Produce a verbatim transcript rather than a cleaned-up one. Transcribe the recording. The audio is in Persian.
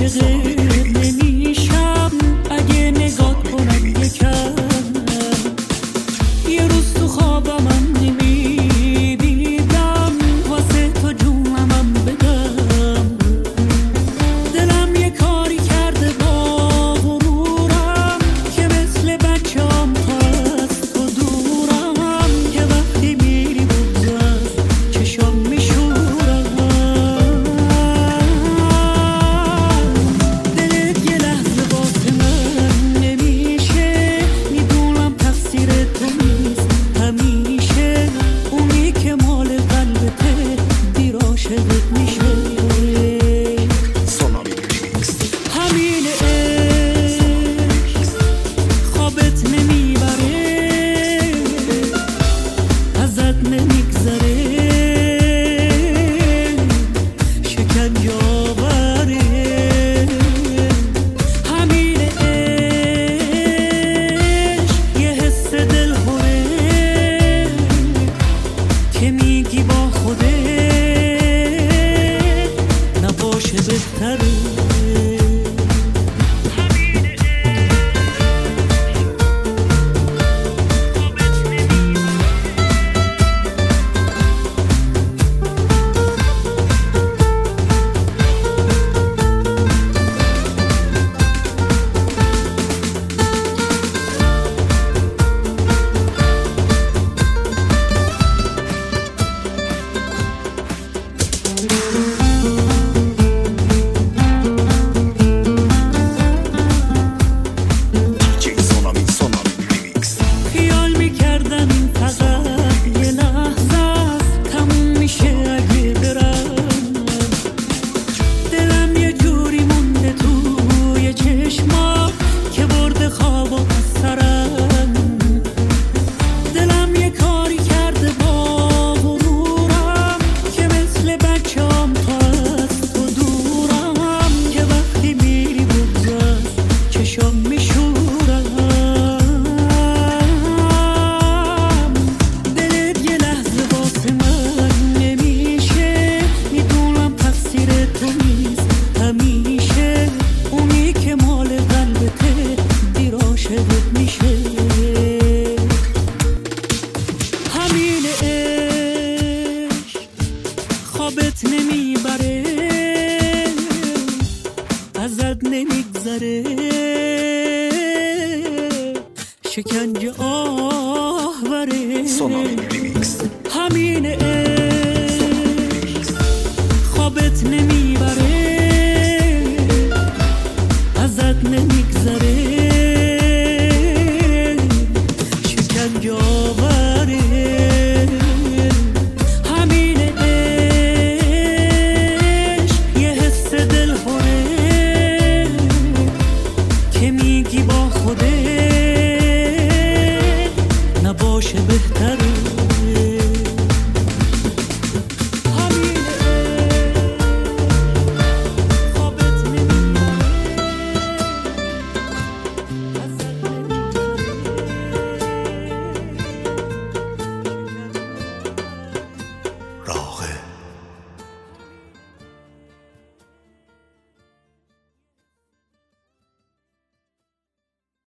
نمیشم اگه نگاه کنم یکم. یه روز تو خوابم نمیدیدم واسه تو جونم بدم. دلم یه کاری کرده با غرورم که مثل بچه‌ام پس تو دورم. که وقتی میری بگذر چشام میشورم. دلت یه لحظه واسه من نمیشه. میدونم تقصیر تو نیست همیشه. اونی که مال قلبته دیر عاشقت میشه. همین عشق خوابت نمیبره ازت نمیگذره. شکنجه آوره. همین عشق یه حس دلهوره که میگی با خودت نباشه بهتره. خیال میکردم این فقط یه لحظه است تموم میشه اگه برم. دلم یه جوری مونده توی چشما که برده خواب و از سرم. دلم یه کاری کرده با غرورم که مثل بچه‌ام پس تو دورم. که وقتی میری بگذر چشام میشورم. دلت یه لحظه واسه من نمیشه. میدونم تقصیر تو نیست همیشه. اونی که مال قلبته دیر عاشقت میشه. همین عشق خوابت نمیبره ازت نمیگذره. شکنجه آوره. همین عشق خوابت نمیبره ازت نمیگذره. شکنجه آوره. همین عشق یه حس دلهوره که میگی با خودت